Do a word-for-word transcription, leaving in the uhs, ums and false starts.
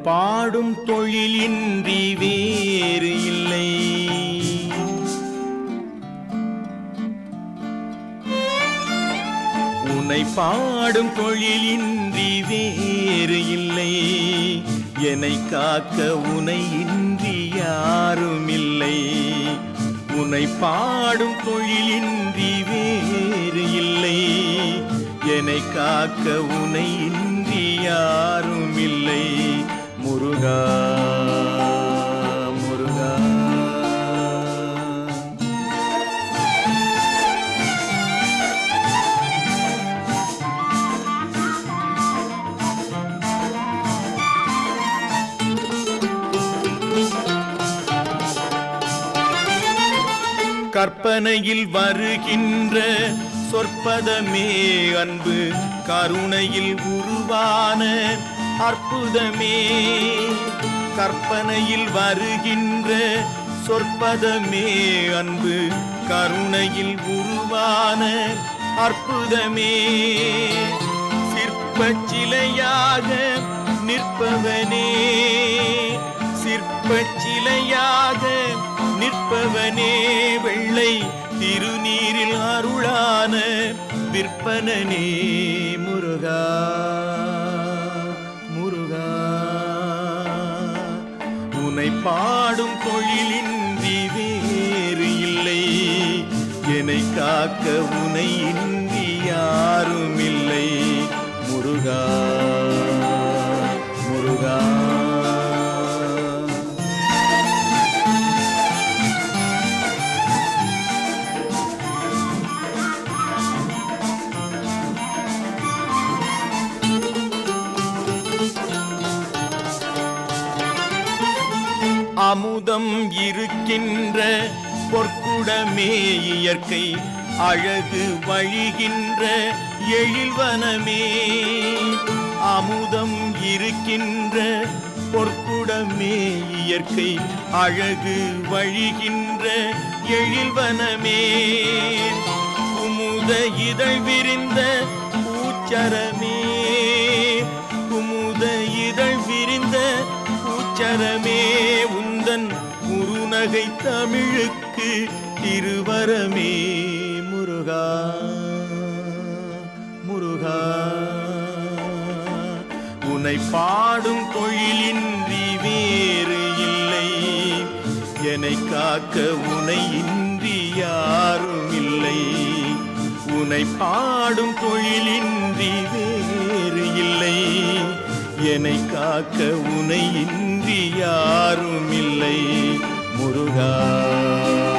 பாடும் தொழிலின்றி வேறு இல்லை. உன்னை பாடும் தொழிலின்றி வேறு இல்லை. என்னை காக்க உனை இன்றி யாரும் இல்லை. உன்னை பாடும் தொழிலின்றி வேறு இல்லை. என்னை காக்க உனை இன்றி யாரும் இல்லை. முருகா முருகா கற்பனையில் வருகின்ற சொற்பதமே அன்பு, கருணையில் உருவான அற்புதமே. கற்பனையில் வருகின்ற சொற்பதமே அன்பு, கருணையில் உருவான அற்புதமே. சிற்பச் சிலையாக நிற்பவனே, சிற்பச் சிலையாக நிற்பவனே. வெள்ளை திருநீரில் அருளான விற்பனனே. முருகா முருகா உன்னை பாடும் தொழிலின்றி வேறு இல்லை. என்னை காக்க உனை இன்றி யாரும் இல்லை. முருகா முருகா அமுதம் இருக்கின்ற பொற்குடமே இயற்கை, அழகு வழிகின்ற எழில்வனமே. அமுதம் இருக்கின்ற பொற்குடமே இயற்கை, அழகு வழிகின்ற எழில்வனமே. குமுத இதழ் விரிந்த பூச்சரமே, குமுத இதழ் விரிந்த பூச்சரமே. உந்தன் குறுநகை தமிழுக்கு திருவரமே. முருகா முருகா உன்னை பாடும் தொழிலின்றி வேறு இல்லை. என்னை காக்க உனை இன்றி யாரும் இல்லை. உன்னை பாடும் தொழிலின்றி வேறு இல்லை. என்னை காக்க உனை இன்றி யாரும் இல்லை. முருகா